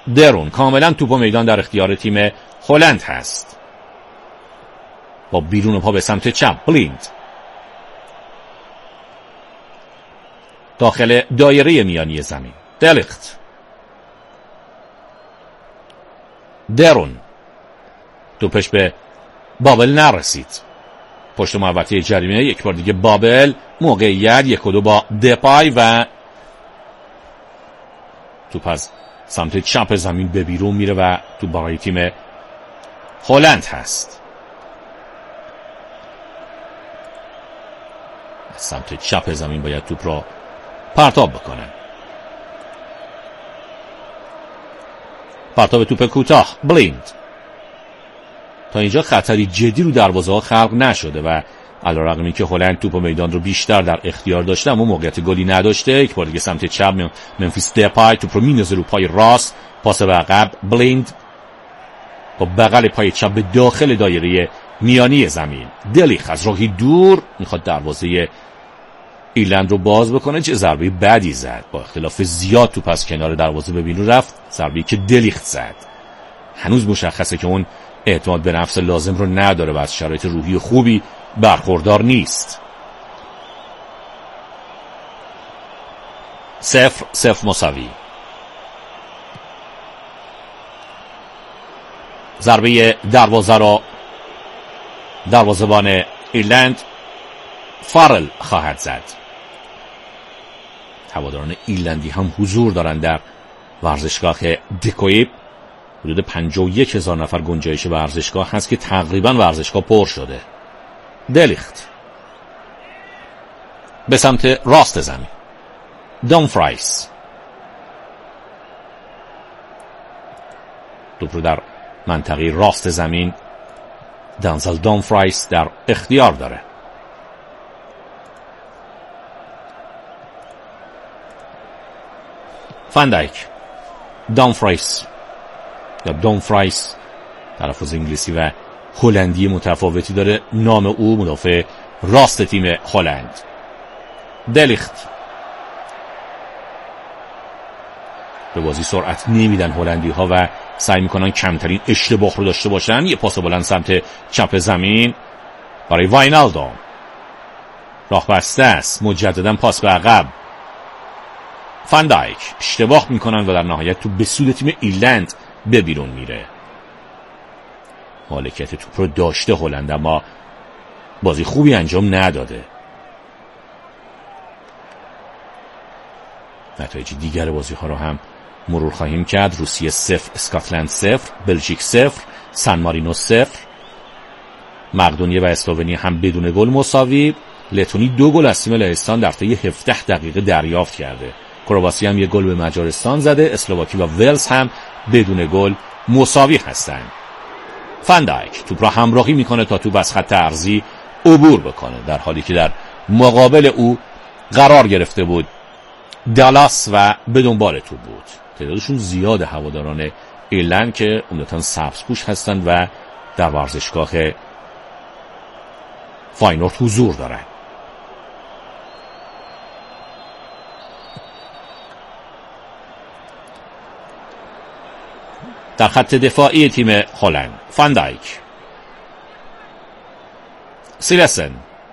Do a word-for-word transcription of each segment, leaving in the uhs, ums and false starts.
درون. کاملا توپ و میدان در اختیار تیم هلند هست. با بیرون پا به سمت چپ بلیند داخل دایره میانی زمین. دلیخت درون. توپش به بابل نرسید. پشت محوطه جریمه یک بار دیگه بابل. موقعیت یک و دو با دپای و توپ از سمت چپ زمین به بیرون میره و توپ برای تیم هلند هست. از سمت چپ زمین باید توپ را پرتاب بکنه. پرتاب توپ کوتاه بلیند. تا اینجا خطری جدی رو دروازه ها خلق نشده و علیرغم اینکه هلند توپ و میدان رو بیشتر در اختیار داشته اما موقعیت گلی نداشته. یک بار دیگه سمت چپ منفیس دپای توپ رو میندازه رو پای راست. پاس به عقب بلیند با بغل پای چپ به داخل دایره میانی زمین. دلیخ از راهی دور میخواد دروازه ایرلند رو باز بکنه. چه ضربه بدی زد. با اختلاف زیاد توپ از کنار دروازه به بیرون رفت. ضربه‌ای که دلیخت زد. هنوز مشخصه که اون اعتماد به نفس لازم رو نداره و از شرایط روحی خوبی برخوردار نیست. صفر صفر مساوی. ضربه دروازه را دروازه‌بان ایرلند فارل خواهد زد. هواداران ایرلندی هم حضور دارند در ورزشگاه دکویب. حدود پنجاه و یک هزار نفر گنجایش ورزشگاه هست که تقریبا ورزشگاه پر شده. دلیخت به سمت راست زمین. دامفرایس توپ رو در منطقه راست زمین دنزل دامفرایس در اختیار داره. فندایک دامفرایس یا دامفرایس تلفظ انگلیسی و هلندی متفاوتی داره. نام او مدافع راست تیم هلند. دلیخت به بازی سرعت نمیدن هلندی ها و سعی میکنن کمترین اشتباه رو داشته باشن. یه پاس بلند سمت چپ زمین برای واینالدوم. راه بسته است. مجددا پاس به عقب. فندایک اشتباه میکنن و در نهایت تو به سود تیم ایرلند به بیرون میره. مالکیت توپ رو داشته هلند اما بازی خوبی انجام نداده. نتایج دیگر بازی ها رو هم مرور خواهیم کرد. روسیه صفر اسکاتلند صفر، بلژیک صفر، سن مارینو صفر، مقدونیه و اسلوونی هم بدون گل مساوی. لتونی دو گل از تیم لهستان در طی هفده دقیقه دریافت کرده. کرواسی هم یک گل به مجارستان زده. اسلواکی و ولز هم بدون گل مساوی هستند. فندایک توپ را همراهی میکنه تا توپ از خط عرضی عبور بکنه در حالی که در مقابل او قرار گرفته بود دالاس و به دنبال توپ بود. تعدادشون زیاد هواداران ایرلند که عمدتاً سبزپوش هستند و در ورزشگاه فاینورد حضور دارند. در خط دفاعی تیم هلند فندایک، سیلسن،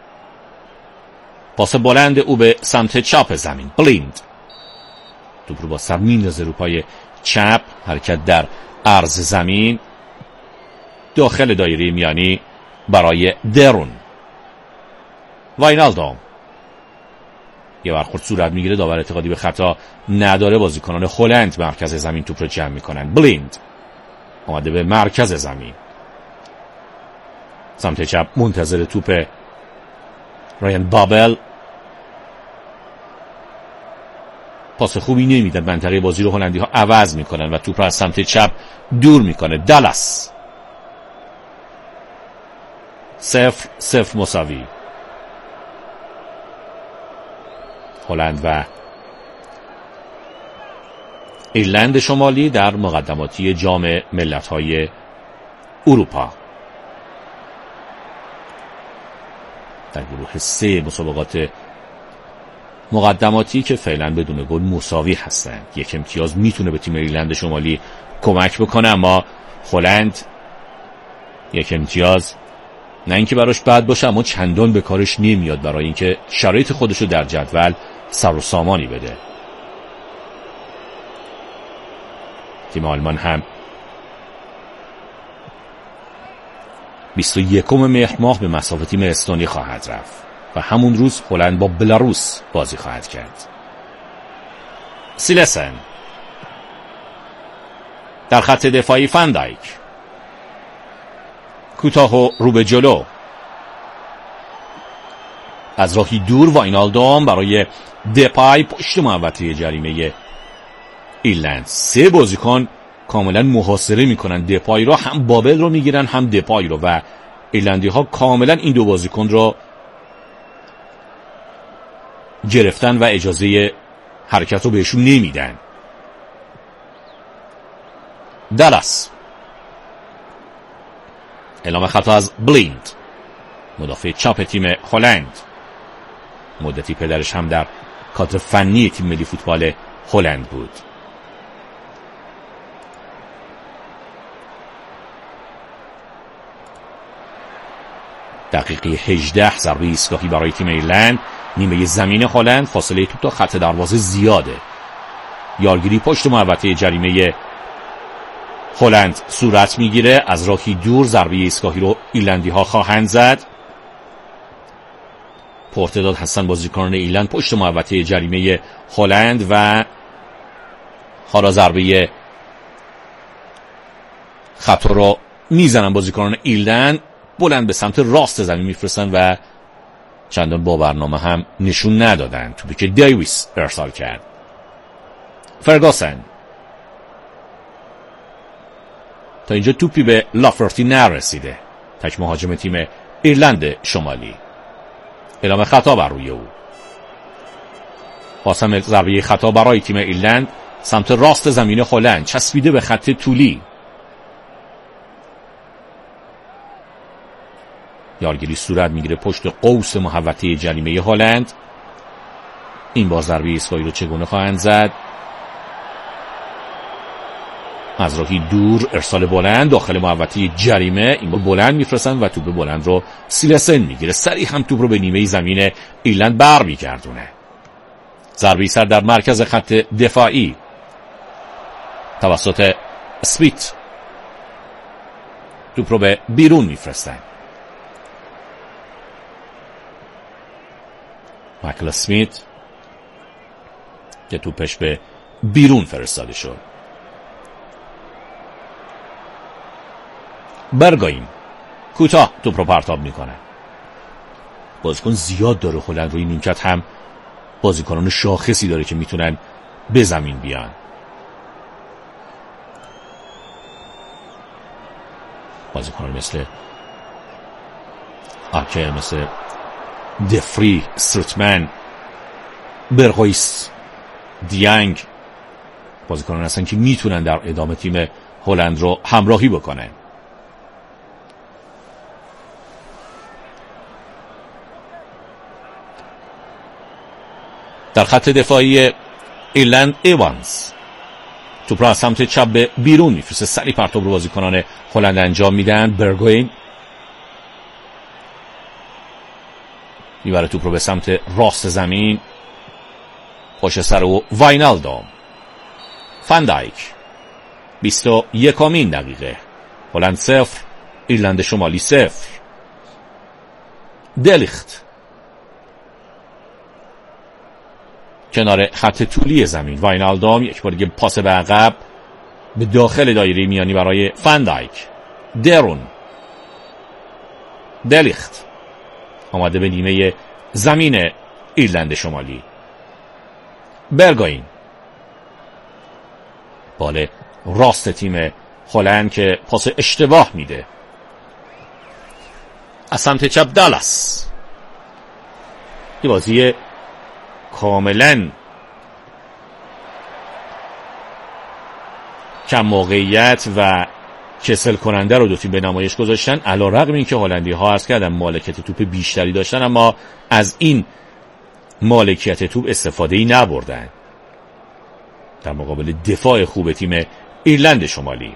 پاس بلند او به سمت چپ زمین، بلیند توپ رو با سر میندازه رو پای چپ، حرکت در عرض زمین داخل دایره میانی برای درون. واینالدوم یه برخورد صورت میگیره، داور اعتقادی به خطا نداره. بازیکنان هلند مرکز زمین توپ رو جمع میکنن. بلیند آمده به مرکز زمین، سمت چپ منتظر توپ رایان بابل. پاس خوبی نمیدن، منطقه بازی رو هلندی ها عوض میکنن و توپ رو از سمت چپ دور میکنه. دالاس صفر صفر مساوی. هلند و ایرلند شمالی در مقدماتی جام ملت‌های اروپا در گروه سه مسابقات مقدماتی که فعلا بدون گل مساوی هستند. یک امتیاز میتونه به تیم ایرلند شمالی کمک بکنه، اما هلند یک امتیاز نه اینکه براش بد باشه، اما چندان به کارش نمیاد برای اینکه شرایط خودشو در جدول سر و سامانی بده. تیم آلمان هم بیست و یکم مهر ماه به مسافت تیم استونی خواهد رفت و همون روز هلند با بلاروس بازی خواهد کرد. سیلسن در خط دفاعی، فندایک کوتاه و رو به جلو، از راهی دور واینالدوم برای دپای پشت محوطه جریمه ایرلند. سه بازیکن کاملا محاصره میکنن دپای رو، هم بابل رو میگیرن هم دپای رو و ایرلندی ها کاملا این دو بازیکن رو گرفتن و اجازه حرکت رو بهشون نمیدن. دالاس، اعلام خطا از بلیند، مدافع چپ تیم هلند. مدتی پدرش هم در کادر فنی تیم ملی فوتبال هلند بود. دقیقه هجده ضربه ایستگاهی برای تیم ایرلند. نیمه زمین هلند، فاصله توپ تا خط دروازه زیاده. یارگیری پشت محوطه جریمه هلند صورت میگیره. از راهی دور ضربه ایستگاهی رو ایرلندی ها خواهند زد. پرتداد هستن بازیکنان ایرلند پشت محوطه جریمه هلند و حالا ضربه خطا رو میزنن بازیکنان ایرلند. بلند به سمت راست زمین میفرستن و چندان با برنامه هم نشون ندادن. توپی که دیویس ارسال کرد. فرگاسن، تا اینجا توپی به لافرتی نرسیده. تک مهاجم تیم ایرلند شمالی. اعلام خطا بر روی او. قاسم ضربه خطا برای تیم ایرلند سمت راست زمین هلند، چسبیده به خط طولی. یارگیری صورت میگیره پشت قوس محوطه جریمه هلند. این بار ضربه ایستگاهی رو چگونه خواهند زد؟ از راهی دور ارسال بلند داخل محوطه جریمه. این بار بلند میفرستن و توپ بلند رو سیلسن میگیره. سریع هم توپ رو به نیمه زمین ایرلند بر میگردونه. ضربه سر در مرکز خط دفاعی توسط اسمیت. توپ رو به بیرون میفرستن. مایکل اسمیت که توپش به بیرون فرستاده شد. برگاین کوتاه توپ رو پرتاب میکنه. بازیکن زیاد داره هلند، روی نیمکت هم بازیکنان شاخصی داره که میتونن به زمین بیان. بازیکنان مثل آکه، مثل دفری، استرتمن، برغویس، دیانگ بازیکنان هستن که میتونن در ادامه تیم هلند رو همراهی بکنن. در خط دفاعی ایرلند، ایوانز توپ را از سمت چپ به بیرون میفرسته. سری پرتاب رو بازیکنان هلند انجام میدن. برگوین میبره توپ رو به سمت راست زمین، پشت سر او واینالدوم. فندایک، بیست و یکمین دقیقه. هلند صفر ایرلند شمالی صفر. دلیخت کنار خط طولی زمین. واینالدوم یک بار دیگه پاس به عقب به داخل دایره میانی برای فندایک. درون، دلیخت آماده به نیمه زمین ایرلند شمالی. برگاین، بال راست تیم هلند که پاس اشتباه میده. از سمت چپ دالاس. یه بازی کاملا کم موقعیت و کسل کننده رو دو تیم به نمایش گذاشتن، علی‌رغم اینکه هلندی ها عرض کردن مالکیت توپ بیشتری داشتن، اما از این مالکیت توپ استفاده‌ای نبردن در مقابل دفاع خوب تیم ایرلند شمالی.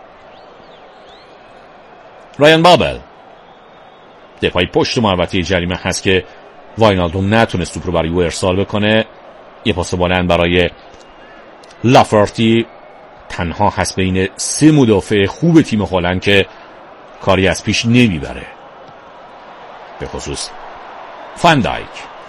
رایان بابل دفاعی پشت محوطه جریمه هست که واینالدوم نتونست توپ رو برای او ارسال بکنه. یه پاس بلند برای لافرتی، تنها هست بین سه مدافع خوب تیم هلند که کاری از پیش نمیبره، به خصوص فندایک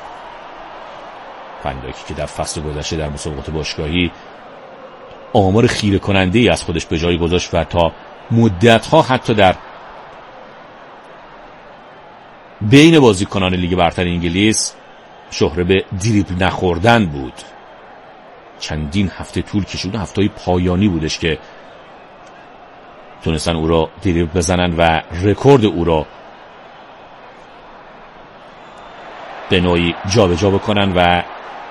فندایکی که در فصل گذشته در مسابقات باشگاهی آمار خیره کننده ای از خودش به جای گذاشت و تا مدت‌ها حتی در بین بازیکنان لیگ برتر انگلیس شهره به دریبل نخوردن بود. چندین هفته طول کشید، هفته‌های پایانی بودش که تونستن او را دریبل بزنن و رکورد او را به نوعی جابجا بکنن و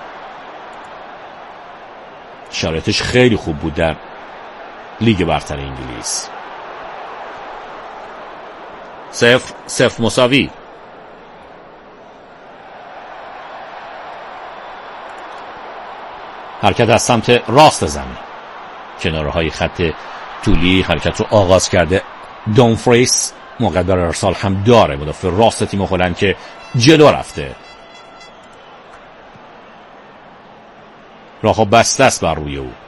شرایطش خیلی خوب بود در لیگ برتر انگلیس. صفر صفر مساوی. حرکت از سمت راست زمین، کناره های خط طولی حرکت رو آغاز کرده. دامفریس موقع برای ارسال هم داره، مدافع راست تیم هلند که جلو رفته. راه بسته است بر روی او.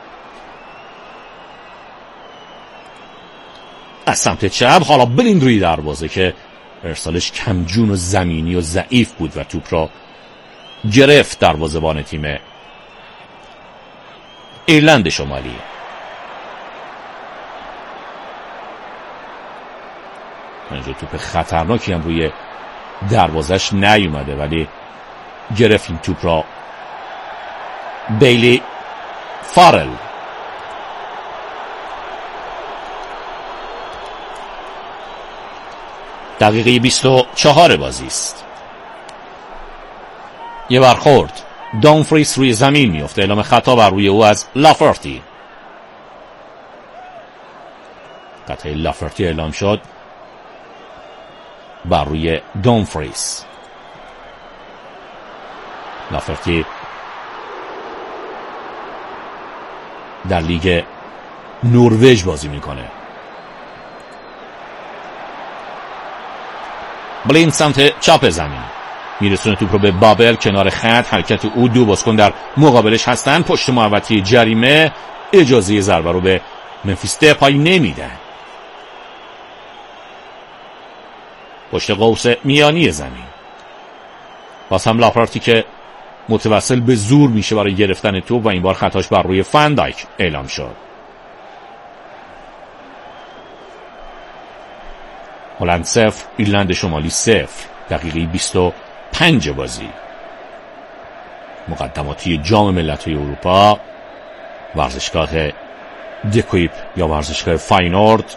از سمت چپ حالا بلیند روی دروازه که ارسالش کمجون و زمینی و ضعیف بود و توپ را گرفت دروازه‌بان تیم ایرلند شمالی. اینجا توپ خطرناکی هم روی دروازش نیومده ولی گرفت این توپ را بیلی فارل. دقیقه بیست و چهار بازی است. یه برخورد، دامفریس روی زمین میفته، اعلام خطا بر روی او از لافرتی. خطای لافرتی اعلام شد بر روی دامفریس. لافرتی در لیگ نروژ بازی میکنه. بلیند سمت چپ زمین میرسونه توپ رو به بابل کنار خط. حرکت او دو بازیکن در مقابلش هستن. پشت محوطه جریمه اجازه ضربه رو به منفیس دپای نمیدن. پشت قوس میانی زمین باز هم لاپارتی که متوسل به زور میشه برای گرفتن توپ و این بار خطاش بر روی فندایک اعلام شد. هلند صفر ایرلند شمالی صفر. دقیقه بیست و پنج بازی. مقدماتی جام ملت‌های اروپا، ورزشگاه دکویپ یا ورزشگاه فاینورد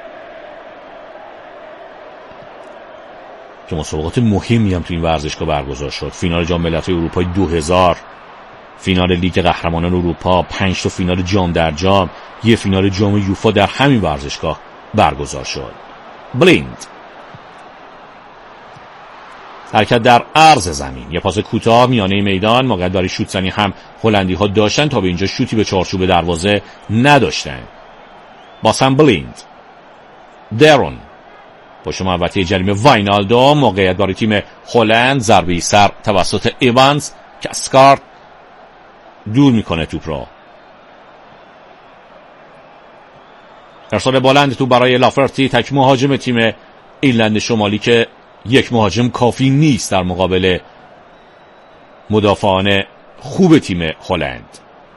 که مسابقات مهمی هم تو این ورزشگاه برگزار شد. فینال جام ملت‌های اروپا دو هزار، فینال لیگ قهرمانان اروپا، پنج تا فینال جام در جام، یه فینال جام یوفا در همین ورزشگاه برگزار شد. بلیند حرکت در عرض زمین، یه پاس کوتاه میانه میدان. موقعیت برای شوت زنی هم هلندی ها داشتن، تا به اینجا شوتی به چارچوب دروازه نداشتن. باز هم بلیند. درون پشت محوطه جریمه واینالدوم. موقعیت برای تیم هلند، ضربه سر توسط ایوانز. کاسکارد دور میکنه توپ را. ارسال بلند توپ برای لافرتی، تک مهاجم تیم ایرلند شمالی که یک مهاجم کافی نیست در مقابل مدافعان خوب تیم هلند.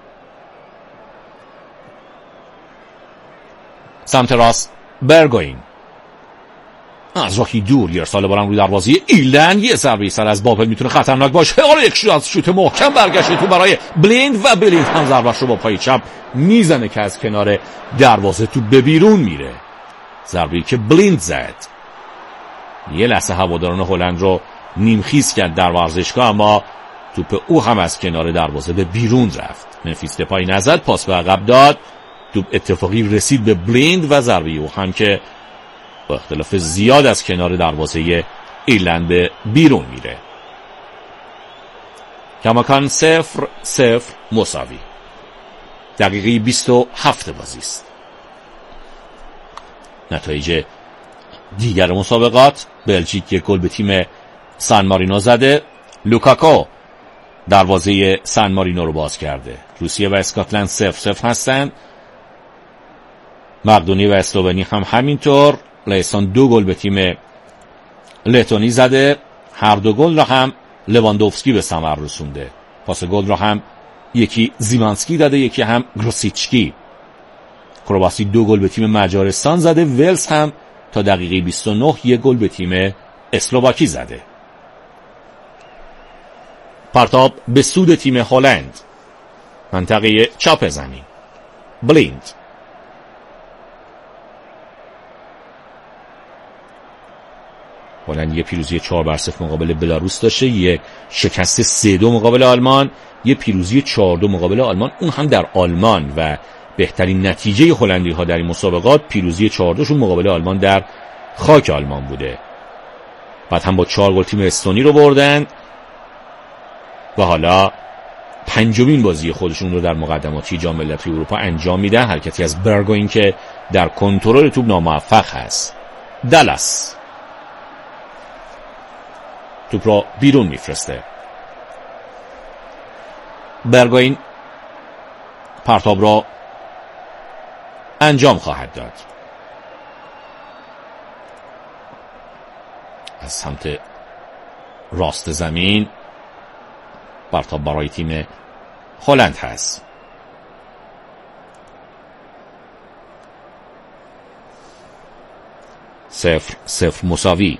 سمت راست برگوین از راهی دور، یه ارسال بلند روی دروازه ایرلند. یه ضربه سر از بابل میتونه خطرناک باشه. حالا یک شوت شوت محکم برگشته تو برای بلیند و بلیند هم ضربه‌اش رو با پای چپ میزنه که از کنار دروازه تو به بیرون میره. ضربه‌ای که بلیند زد یه لحظه هواداران هلند رو نیمخیز کرد در ورزشگاه، اما توپ او هم از کنار دروازه به بیرون رفت. منفیس دپای نزد، پاس به عقب داد، توپ اتفاقی رسید به بلیند و ضربه او هم که با اختلاف زیاد از کنار دروازه ایرلند به بیرون میره. کماکان صفر صفر مساوی. دقیقه بیست و هفت بازی است. نتایج دیگر مسابقات: بلژیک یک گل به تیم سان مارینو زده. لوکاکو دروازه سان مارینو رو باز کرده. روسیه و اسکاتلند صفر صفر هستند. مقدونیه و اسلوونی هم همینطور. لهستان دو گل به تیم لتونی زده. هر دو گل را هم لواندوفسکی به ثمر رسونده. پاس گل را هم یکی زیمانسکی داده، یکی هم گروسیچکی. کرواسی دو گل به تیم مجارستان زده. ولز هم تا دقیقه بیست و نه یک گل به تیم اسلوواکی زده. پرتاب به سود تیم هلند. منطقه چپ زمین. بلیند. هلند یه پیروزی چهار بر صفر مقابل بلاروس داشته، یک شکست سه دو مقابل آلمان، یه پیروزی چهار دو مقابل آلمان، اون هم در آلمان، و بهترین نتیجه هلندی ها در این مسابقات پیروزی چهار دو شون مقابل آلمان در خاک آلمان بوده. بعد هم با چهار گل تیم استونی رو بردن و حالا پنجمین بازی خودشون رو در مقدماتی جام ملت‌های اروپا انجام میدن. حرکتی از برگوین که در کنترل توپ ناموفق هست. دالاس توپ را بیرون میفرسته. برگوین پرتاب را انجام خواهد داد. از سمت راست زمین پرتاب برای تیم هلند هست. صفر صفر مساوی.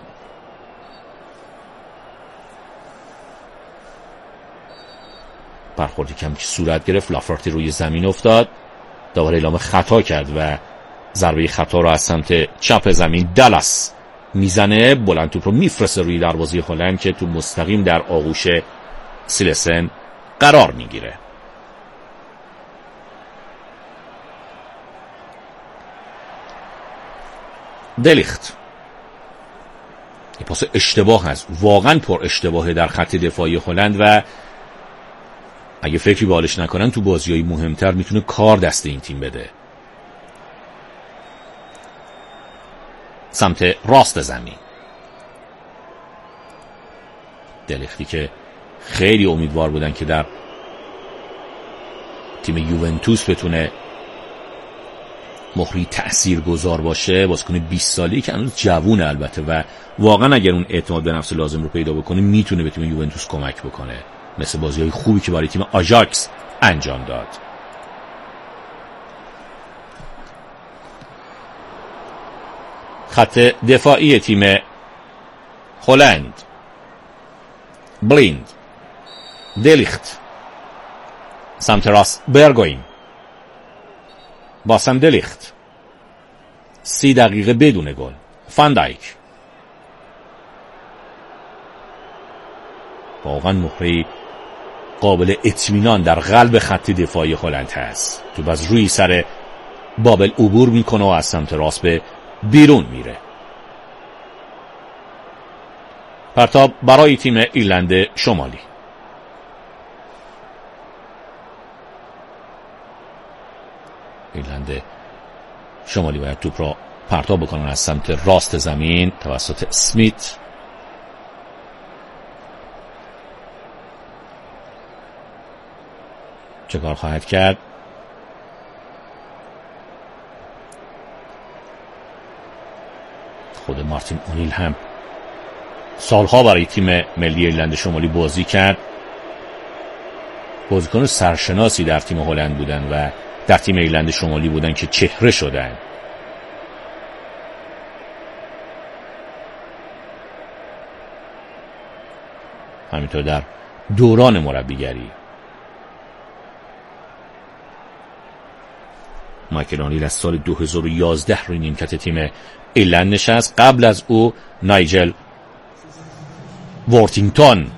برخوردی کم که صورت گرفت، لافرتی روی زمین افتاد، داور اعلام خطا کرد و ضربه خطا را از سمت چپ زمین دالاس میزنه. بلند توپ رو میفرسته روی دروازه هلند که تو مستقیم در آغوش سیلسن قرار میگیره. دلیخت. این پاس اشتباه هست، واقعا پر اشتباهه در خط دفاعی هلند و اگه فکری بالش نکنن تو بازی‌های مهمتر میتونه کار دست این تیم بده. سمت راست زمین. دلیختی که خیلی امیدوار بودن که در تیم یوونتوس بتونه مخری تأثیر گذار باشه. بازیکن بیست ساله‌ای که هنوز جوونه البته و واقعا اگر اون اعتماد به نفس لازم رو پیدا بکنه میتونه به تیم یوونتوس کمک بکنه، مثل بازی‌های خوبی که برای تیم آژاکس انجام داد. خط دفاعی تیم هلند. بلیند. دلیخت. سمت راست برگوین. باسم دلیخت. سی دقیقه بدون گل. فاندایک. واقعا مهره قابل اطمینان در قلب خط دفاعی هلند هست. تو باز روی سر بابل عبور میکنه و از سمت راست به بیرون میره. پرتاب برای تیم ایرلند شمالی. ایرلند شمالی باید توپ را پرتاب بکنن از سمت راست زمین توسط اسمیت. چه کار خواهد کرد؟ خود مارتین اونیل هم سالها برای تیم ملی ایرلند شمالی بازی کرد. بازیکن سرشناسی در تیم هلند بودن و در تیم ایرلند شمالی بودن که چهره شدن. همینطور در دوران مربیگری. مایکل اونیل از سال دو هزار و یازده روی نیمکت تیم ایرلند نشست. قبل از او نایجل وورتینگتون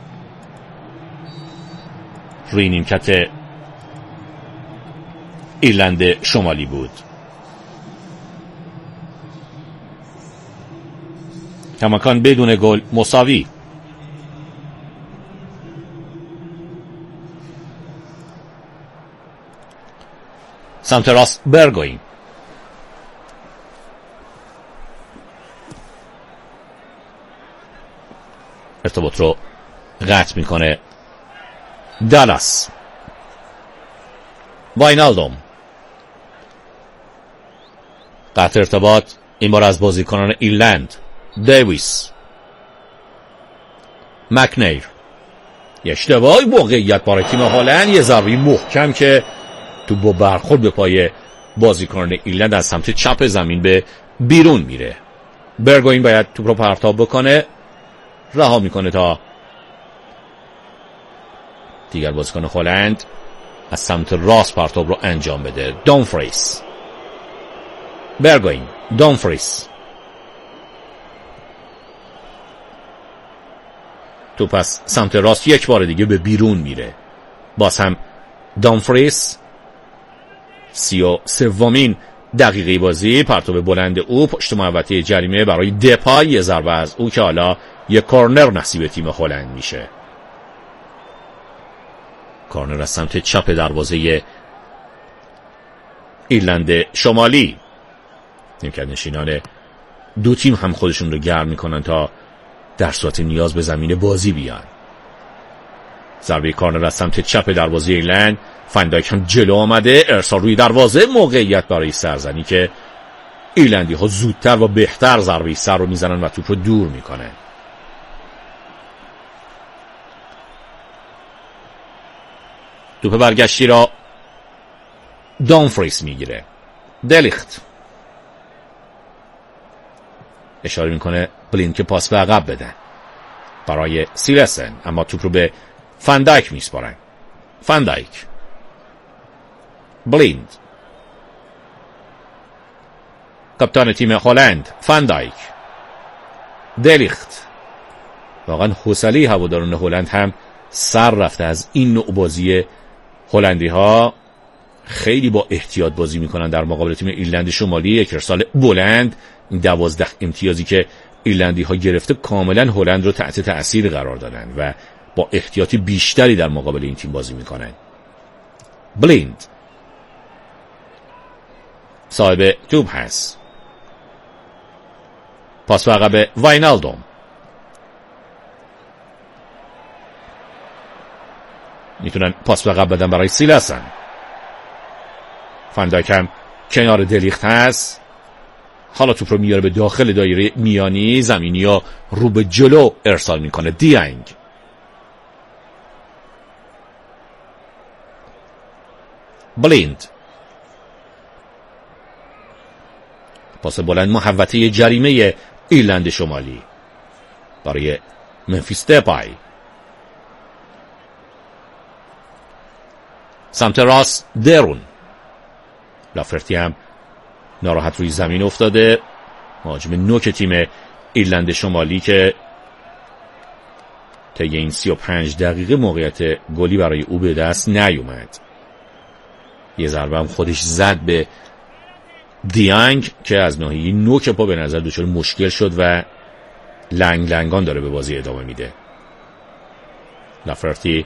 روی نیمکت ایرلند شمالی بود. کماکان بدون گل مساوی. سمت راست برگوین، ارتباط رو قطع میکنه دالاس. واینالدوم، قطع ارتباط این بار از بازیکنان ایرلند. دیویس، مکنیر، یه اشتباهی موقعیت برای تیم هلند، یه ضربه محکم که تو با برخورد به پای بازیکنان ایرلند از سمت چپ زمین به بیرون میره. برگوین باید توپ رو پرتاب بکنه، رها میکنه تا دیگر بازیکن هلند از سمت راست پرتاب رو انجام بده. دامفریس، برگوین، دامفریس، توپ از سمت راست یک بار دیگه به بیرون میره. باز هم دامفریس، سی و سومین دقیقه بازی، پرتاب بلند او پشت محوطه جریمه برای دپای، یه ضربه از او که حالا یه کورنر نصیب تیم هلند میشه. کورنر از سمت چپ دروازه ایرلند شمالی. نیمکت‌نشینان دو تیم هم خودشون رو گرم میکنن تا در صورت نیاز به زمین بازی بیان. ضربه کورنر از سمت چپ دروازه ایرلند، فندایک هم جلو آمده، ارسال روی دروازه، موقعیت برای سرزنی که ایرلندی ها زودتر و بهتر ضربه سر رو میزنن و توپ رو دور میکنن. توپ برگشتی را دامفریس میگیره. دلیخت اشاره میکنه بلیند که پاس به عقب بدن برای سیلسن، اما توپ رو به فندایک میسپارن. فندایک، بلیند، کاپیتان تیم هلند فندایک، دلیخت. واقعا حوصله هواداران هلند هم سر رفته از این نوع بازی. هلندی ها خیلی با احتیاط بازی میکنن در مقابل تیم ایرلند شمالی. یک ارسال بلند، این دوازده امتیازی که ایرلندی ها گرفته کاملا هلند رو تحت تأثیر قرار دادن و با احتیاطی بیشتری در مقابل این تیم بازی میکنن. بلیند صاحب توپ هست، پاس به عقب واینالدوم، میتونن پاس به عقب بدن برای سیلسن. فندایک هم کنار دلیخت هست، حالا توپ رو میاره به داخل دایره میانی، زمینی یا رو به جلو ارسال میکنه. دیانگ، بلیند، پاس بلند محوطه جریمه ایرلند شمالی برای منفیس دپای. سمت راست درون، لافرتی هم ناراحت روی زمین افتاده. مهاجم نوک تیم ایرلند شمالی که طی این سی و پنج دقیقه موقعیت گلی برای او به دست نیومد. یه ضربه هم خودش زد به دیانگ که از ناحیه نوک پا به نظر دچار مشکل شد و لنگ لنگان داره به بازی ادامه میده. لافرتی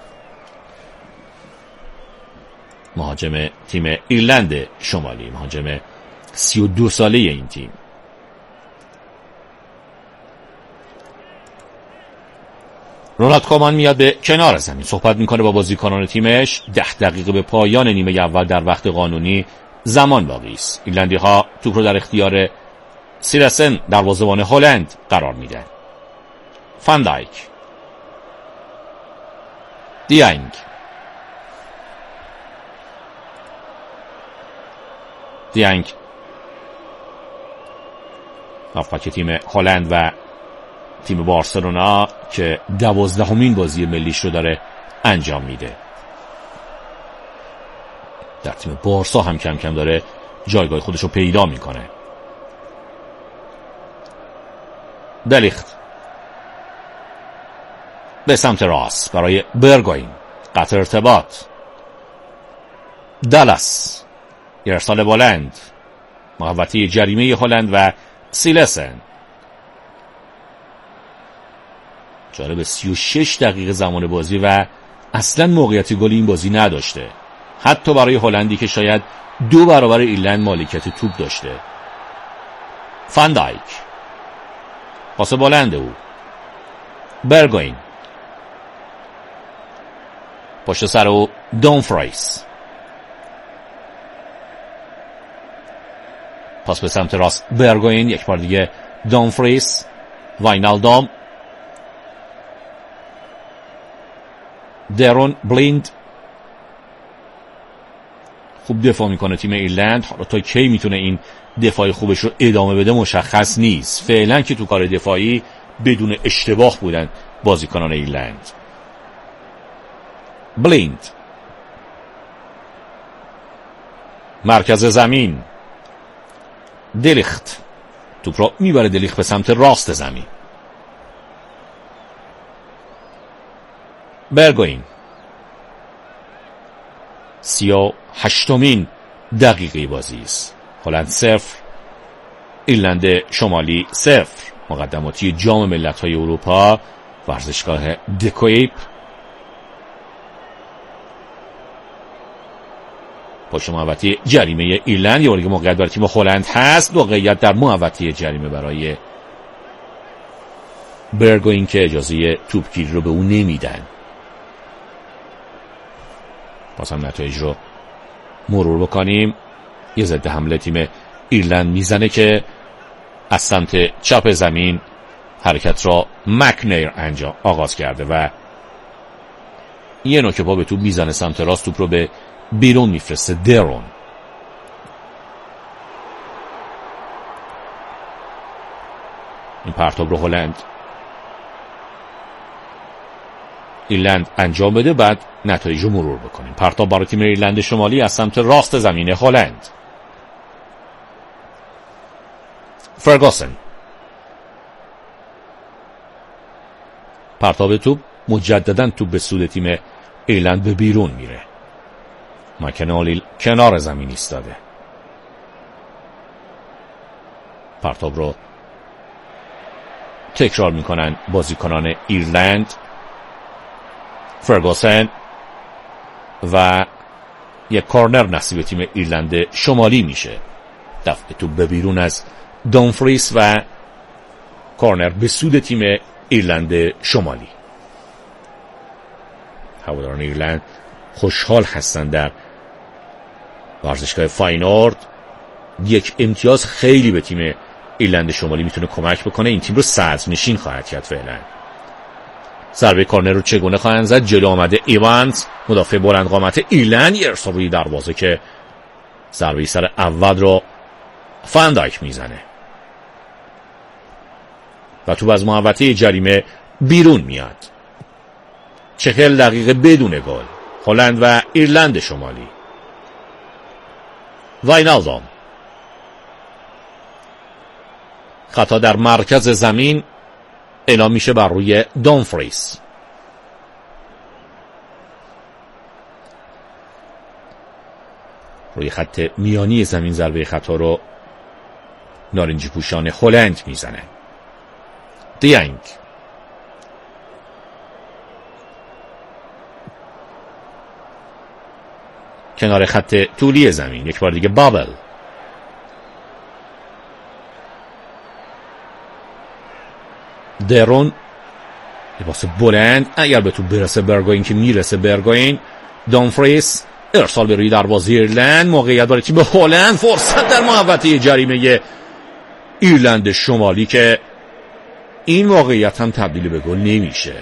مهاجم تیم ایرلند شمالی، مهاجم سی و دو ساله این تیم. رونالد کومان میاد به کنار زمین، صحبت میکنه با بازیکنان تیمش. ده دقیقه به پایان نیمه اول در وقت قانونی زمان باقی است. ایرلندی ها توپ رو در اختیار سیلسن دروازه‌بان هلند قرار میدن. فندایک، دیانگ، دیانگ هافبک تیم هلند و تیم بارسلونا که دوازدهمین بازی ملیش رو داره انجام میده. در تیم بارسا هم کم کم داره جایگاه خودش رو پیدا میکنه. دلیخت به سمت راست برای برگوین، قطع ارتباط. دالاس، ارسال بلند، محوطه جریمه هلند و سیلسن. جالب، سی و شش دقیقه زمان بازی و اصلا موقعیت گل این بازی نداشته. حتی برای هلندی که شاید دو برابر ایرلند مالکیت توپ داشته. فاندایک، پاس بلند او. برگوین، پشت سر او دونفریس، پاس به سمت راست برگوین، یک بار دیگه دونفریس، واینالدوم، درون بلیند. خوب دفاع میکنه تیم ایرلند. حالا تا کی میتونه این دفاع خوبش رو ادامه بده مشخص نیست. فعلا که تو کار دفاعی بدون اشتباه بودن بازیکنان ایرلند. بلیند، مرکز زمین، دلیخت، توپ را میبره دلیخت به سمت راست زمین. برگوین، سی و هشتمین دقیقه بازی است. هلند صفر، ایرلند شمالی صفر. مقدماتی جام ملت‌های اروپا، ورزشگاه دکویپ. پشت محوطه جریمه ایرلند یه بار موقعیت برای تیم هلند هست. موقعیت در محوطه جریمه برای برگوین که اجازه توپگیری رو به اون نمیدن. باز هم نتایج رو مرور بکنیم. یه ضد حمله تیم ایرلند میزنه که از سمت چپ زمین حرکت را مکنیر انجام آغاز کرده و یه نوک پا به توپ میزنه سمت راست. توپ رو به بیرون میفرسته درون. این پرتاب رو هلند ایرلند انجام بده. بعد نتایج رو مرور بکنیم. پرتاب برای تیم ایرلند شمالی از سمت راست زمین هلند. فرگوسن، پرتاب توپ مجددا توپ به سود تیم ایرلند به بیرون میره. مکنالیل کنار زمین ایستاده. پرتاب رو تکرار میکنن بازیکنان ایرلند. فرگوسن و یک کورنر نصیب تیم ایرلند شمالی میشه. دفع توپ به بیرون از دونفریس و کورنر به سود تیم ایرلند شمالی. هواداران ایرلند خوشحال هستند در ورزشگاه فاینورد. یک امتیاز خیلی به تیم ایرلند شمالی میتونه کمک بکنه. این تیم رو صدرنشین خواهد کرد فعلا. ضربه کورنر رو چگونه خواهند زد؟ جلو آمده ایوانز، مدافع بلند قامت ایرلند. یه ارسال روی دروازه که ضربه سر اول رو فاندایک میزنه و توپ از محوطه جریمه بیرون میاد. چهل دقیقه بدون گل. هلند و ایرلند شمالی. واینالدوم، خطا در مرکز زمین اعلام میشه بر روی دونفریس. روی خط میانی زمین ضربه خطا رو نارنجی پوشان هلند میزنه. دیانگ، کنار خط طولی زمین. یک بار دیگه بابل، درون، لباس بلند. اگر به تو برسه برگوین که میرسه برگوین. دونفریس، ارسال به روی دروازه ایرلند. موقعیت برای تیم هلند. فرصت در محوطه جریمه ایرلند شمالی که این موقعیت هم تبدیل به گل نمیشه.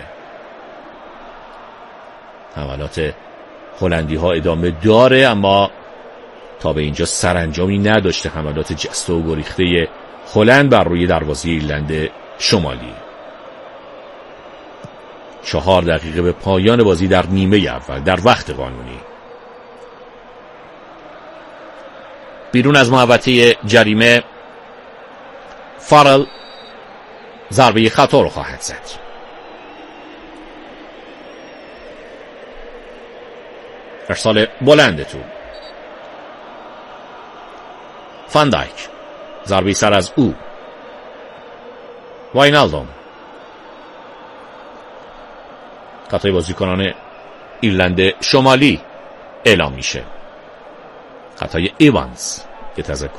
حملات هلندی ها ادامه داره اما تا به اینجا سرانجامی نداشته حملات جسته و گریخته هلند بر روی دروازه ایرلند شمالی. چهار دقیقه به پایان بازی در نیمه اول در وقت قانونی. بیرون از محوطه جریمه فارل ضربه خطا رو خواهد زد. ارسال بلند تو فاندایک، ضربه سر از او. واینالدوم، خطای بازیکنان ایرلند شمالی. اعلام میشه. خطای ایوانز که تذکر